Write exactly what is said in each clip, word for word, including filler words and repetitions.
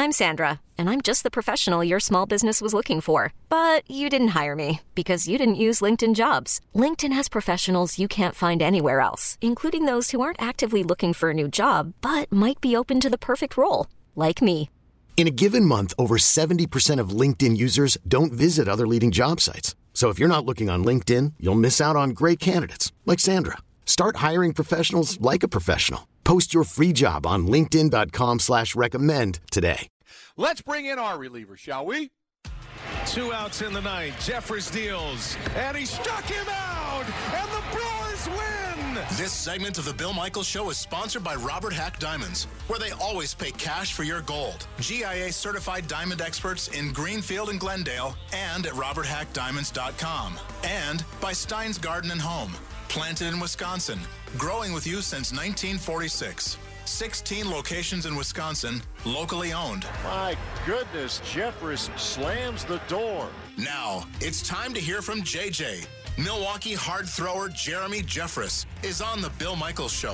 I'm Sandra, and I'm just the professional your small business was looking for. But you didn't hire me because you didn't use LinkedIn Jobs. LinkedIn has professionals you can't find anywhere else, including those who aren't actively looking for a new job, but might be open to the perfect role, like me. In a given month, over seventy percent of LinkedIn users don't visit other leading job sites. So if you're not looking on LinkedIn, you'll miss out on great candidates like Sandra. Start hiring professionals like a professional. Post your free job on linkedin.com slash recommend today. Let's bring in our reliever, shall we? Two outs in the ninth. Jeffress deals, and he struck him out, and the Brewers win! This segment of the Bill Michaels Show is sponsored by Robert Hack Diamonds, where they always pay cash for your gold. G I A-certified diamond experts in Greenfield and Glendale and at robert hack diamonds dot com. And by Stein's Garden and Home, planted in Wisconsin, growing with you since nineteen forty-six. sixteen locations in Wisconsin, locally owned. My goodness, Jeffress slams the door. Now, it's time to hear from J J. Milwaukee hard thrower Jeremy Jeffress is on the Bill Michaels Show.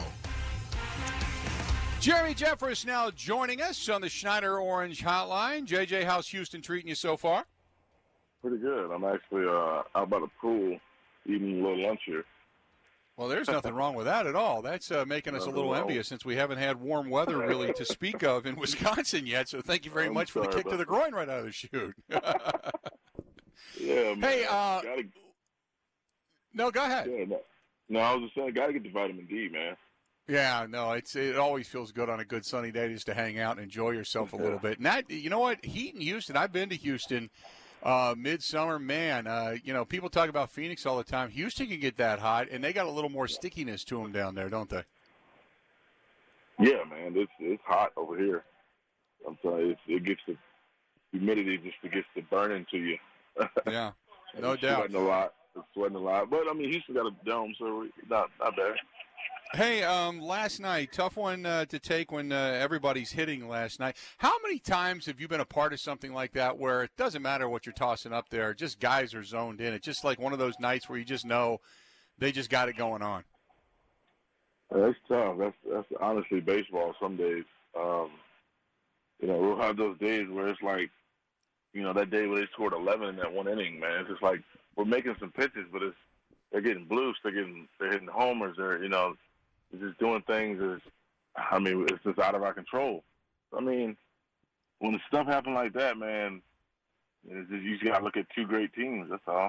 Jeremy Jeffress now joining us on the Schneider Orange Hotline. J J, how's Houston treating you so far? Pretty good. I'm actually uh, out by the pool eating a little lunch here. Well, there's nothing wrong with that at all. That's uh, making us a little envious since we haven't had warm weather really to speak of in Wisconsin yet. So thank you very I'm much for the kick to the that. groin right out of the chute. Yeah, man. Hey, uh, gotta, no, go ahead. yeah, no, no, I was just saying, got to get the vitamin D, man. Yeah, no, it's it always feels good on a good sunny day just to hang out and enjoy yourself a little bit. And that, you know what, heat in Houston, I've been to Houston. Uh, midsummer, man, uh, you know, people talk about Phoenix all the time. Houston can get that hot, and they got a little more stickiness to them down there, don't they? Yeah, man, it's it's hot over here. I'm telling you, it's, it gets the humidity just to gets the burning to you. Yeah, no it's doubt. Sweating a lot. It's sweating a lot, but I mean, Houston got a dome, so not not bad. Hey, um, last night, tough one uh, to take when uh, everybody's hitting last night. How many times have you been a part of something like that where it doesn't matter what you're tossing up there, just guys are zoned in? It's just like one of those nights where you just know they just got it going on. That's tough. That's that's honestly baseball some days. Um, you know, we'll have those days where it's like, you know, that day where they scored eleven in that one inning, man. It's just like we're making some pitches, but it's they're getting bloofs, they're getting they're hitting homers, they're you know, they're just doing things is, I mean, it's just out of our control. I mean, when the stuff happens like that, man, it's just, you just got to look at two great teams. That's all.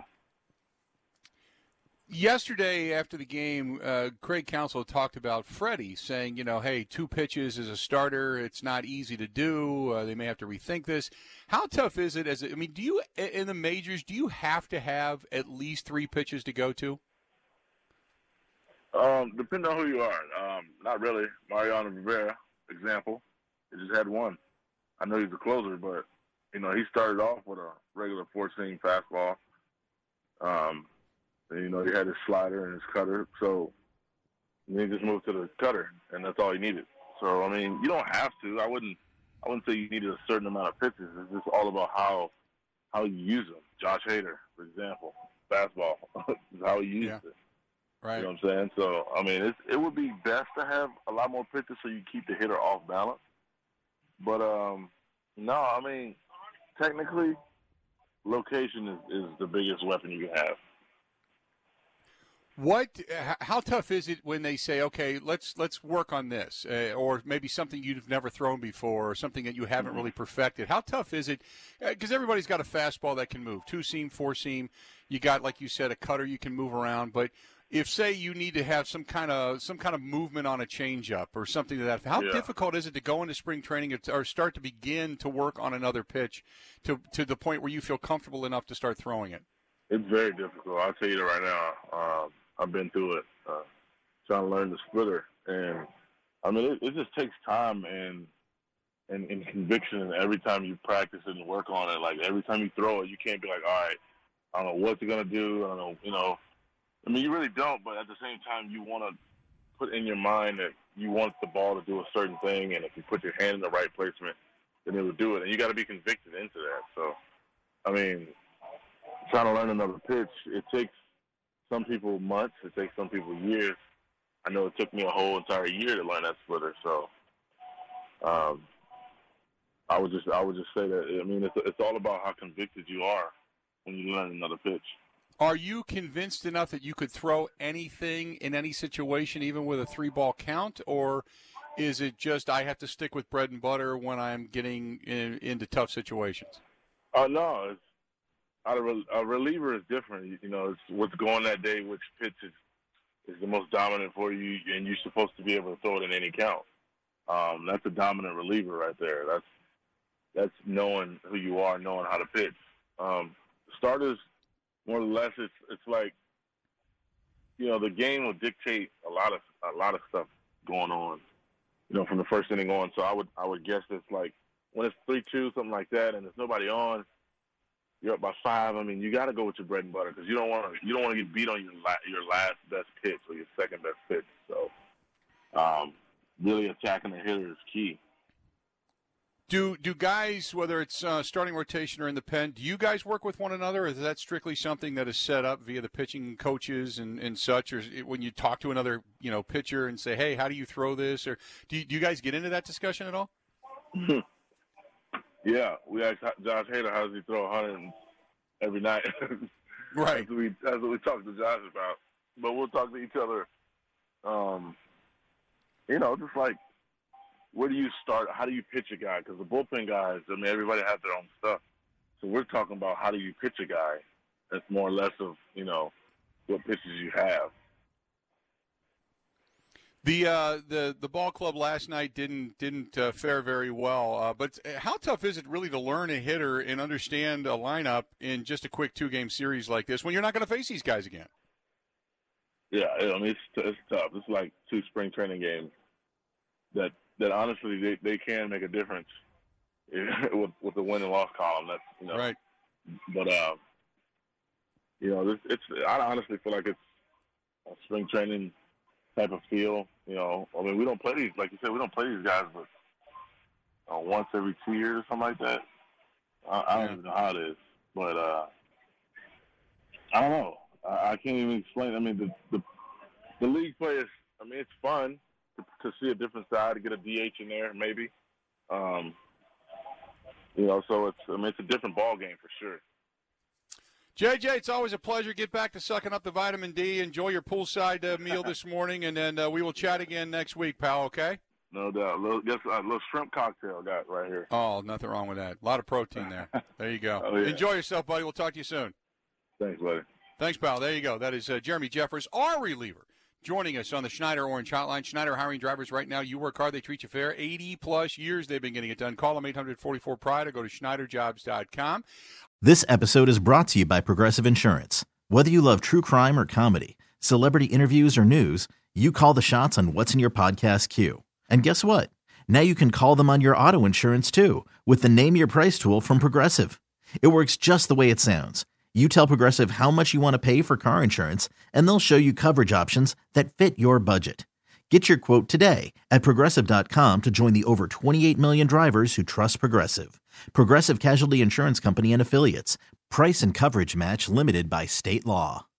Yesterday after the game, uh, Craig Counsell talked about Freddie saying, you know, hey, two pitches as a starter, it's not easy to do. Uh, they may have to rethink this. How tough is it? As a, I mean, do you in the majors, do you have to have at least three pitches to go to? Um, depending on who you are. Um, not really. Mariano Rivera, example, he just had one. I know he's a closer, but, you know, he started off with a regular four-seam fastball. Um, and, you know, he had his slider and his cutter. So then he just moved to the cutter, and that's all he needed. So, I mean, you don't have to. I wouldn't I wouldn't say you needed a certain amount of pitches. It's just all about how how you use them. Josh Hader, for example, fastball is how he used yeah. it. Right. You know what I'm saying? So, I mean, it's, it would be best to have a lot more pitches so you keep the hitter off balance. But, um, no, I mean, technically, location is, is the biggest weapon you can have. What? How tough is it when they say, "Okay, let's let's work on this," uh, or maybe something you've never thrown before, or something that you haven't Mm-hmm. really perfected? How tough is it? Because uh, everybody's got a fastball that can move, two seam, four seam. You got, like you said, a cutter you can move around. But if, say, you need to have some kind of some kind of movement on a changeup or something to that, how yeah. difficult is it to go into spring training or start to begin to work on another pitch to to the point where you feel comfortable enough to start throwing it? It's very difficult. I'll tell you that right now. Um, I've been through it, uh, trying to learn the splitter. And, I mean, it, it just takes time and, and and conviction. And every time you practice it and work on it, like every time you throw it, you can't be like, all right, I don't know what you're going to do. I don't know, you know. I mean, you really don't, but at the same time, you want to put in your mind that you want the ball to do a certain thing, and if you put your hand in the right placement, then it will do it. And you got to be convicted into that. So, I mean, trying to learn another pitch, it takes some people months. It takes some people years. I know it took me a whole entire year to learn that splitter. So, um, I would just I would just say that, I mean, it's it's all about how convicted you are when you learn another pitch. Are you convinced enough that you could throw anything in any situation, even with a three-ball count, or is it just I have to stick with bread and butter when I'm getting in, into tough situations? Uh, no, it's, a, a reliever is different. You, you know, it's what's going that day, which pitch is, is the most dominant for you, and you're supposed to be able to throw it in any count. Um, that's a dominant reliever right there. That's that's knowing who you are, knowing how to pitch. Um, starters, more or less, it's it's like, you know, the game will dictate a lot of a lot of stuff going on, you know, from the first inning on. So I would I would guess it's like when it's three two, something like that, and there's nobody on, you're up by five. I mean, you got to go with your bread and butter because you don't want to you don't want to get beat on your la- your last best pitch or your second best pitch. So, um, really attacking the hitter is key. Do do guys, whether it's uh, starting rotation or in the pen, do you guys work with one another, or is that strictly something that is set up via the pitching coaches and, and such, or it, when you talk to another, you know, pitcher and say, hey, how do you throw this, or do you, do you guys get into that discussion at all? Yeah, we asked Josh Hader, how does he throw one hundred every night? Right. That's what we, that's what we talk to Josh about. But we'll talk to each other, um, you know, just like, where do you start? How do you pitch a guy? Because the bullpen guys, I mean, everybody has their own stuff. So we're talking about how do you pitch a guy. That's more or less of, you know, what pitches you have. The uh, the the ball club last night didn't didn't uh, fare very well. Uh, but how tough is it really to learn a hitter and understand a lineup in just a quick two game series like this when you're not going to face these guys again? Yeah, I mean, it's it's tough. It's like two spring training games that. that honestly they, they can make a difference with, with the win and loss column. That's, you know, right. But, uh, you know, this, it's, I honestly feel like it's a spring training type of feel. You know, I mean, we don't play these, like you said, we don't play these guys but uh, once every two years or something like that. I, I don't yeah. even know how it is, but, uh, I don't know. I, I can't even explain. I mean, the, the, the league play is, I mean, it's fun. To, to see a different side, to get a D H in there, maybe. Um, you know, so it's, I mean, it's a different ball game for sure. J J, it's always a pleasure. Get back to sucking up the vitamin D. Enjoy your poolside uh, meal this morning, and then uh, we will chat again next week, pal, okay? No doubt. A little, just a little shrimp cocktail got right here. Oh, nothing wrong with that. A lot of protein there. There you go. Oh, yeah. Enjoy yourself, buddy. We'll talk to you soon. Thanks, buddy. Thanks, pal. There you go. That is uh, Jeremy Jeffress, our reliever, joining us on the Schneider Orange Hotline. Schneider hiring drivers right now. You work hard, they treat you fair. eighty-plus years they've been getting it done. Call them eight hundred forty-four pride or go to schneider jobs dot com. This episode is brought to you by Progressive Insurance. Whether you love true crime or comedy, celebrity interviews or news, you call the shots on what's in your podcast queue. And guess what? Now you can call them on your auto insurance too with the Name Your Price tool from Progressive. It works just the way it sounds. You tell Progressive how much you want to pay for car insurance, and they'll show you coverage options that fit your budget. Get your quote today at Progressive dot com to join the over twenty-eight million drivers who trust Progressive. Progressive Casualty Insurance Company and Affiliates. Price and coverage match limited by state law.